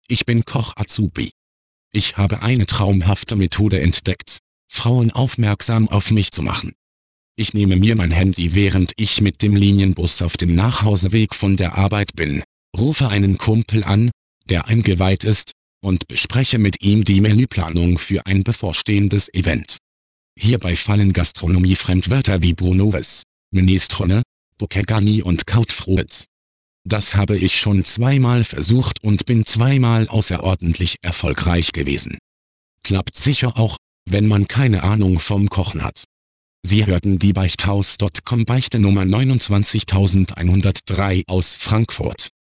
Ich bin Koch Azubi. Ich habe eine traumhafte Methode entdeckt, Frauen aufmerksam auf mich zu machen. Ich nehme mir mein Handy, während ich mit dem Linienbus auf dem Nachhauseweg von der Arbeit bin, rufe einen Kumpel an, der eingeweiht ist, und bespreche mit ihm die Menüplanung für ein bevorstehendes Event. Hierbei fallen Gastronomie-Fremdwörter wie Brunoves, Minestrone, Boccheghani und Krautfruit. Das habe ich schon zweimal versucht und bin zweimal außerordentlich erfolgreich gewesen. Klappt sicher auch, wenn man keine Ahnung vom Kochen hat. Sie hörten die Beichthaus.com Beichte Nummer 29103 aus Frankfurt.